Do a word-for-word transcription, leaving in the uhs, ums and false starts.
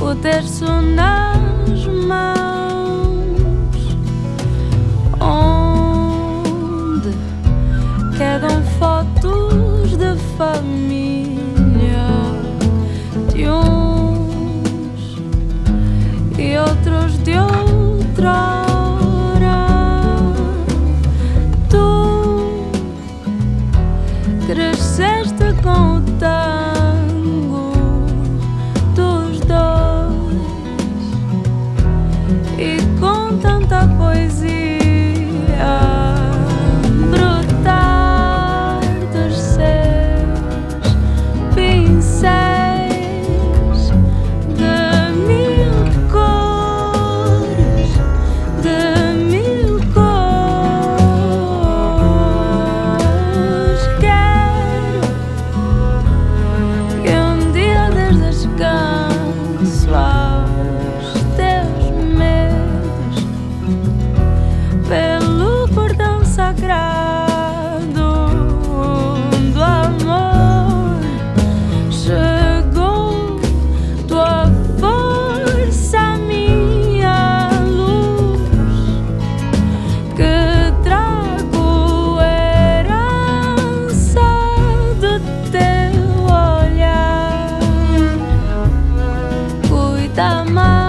o terço nas mãos, onde quedam fotos de família de uns e outros de outrora. Tu cresceste com o tango dos dois e com tanta poesia brotar dos seus pincéis de mil cores, de mil cores. Quero que um dia des descanso aos teus medos pelo cordão sagrado do amor. Chegou tua força, minha luz, que trago herança do teu olhar. Cuida mais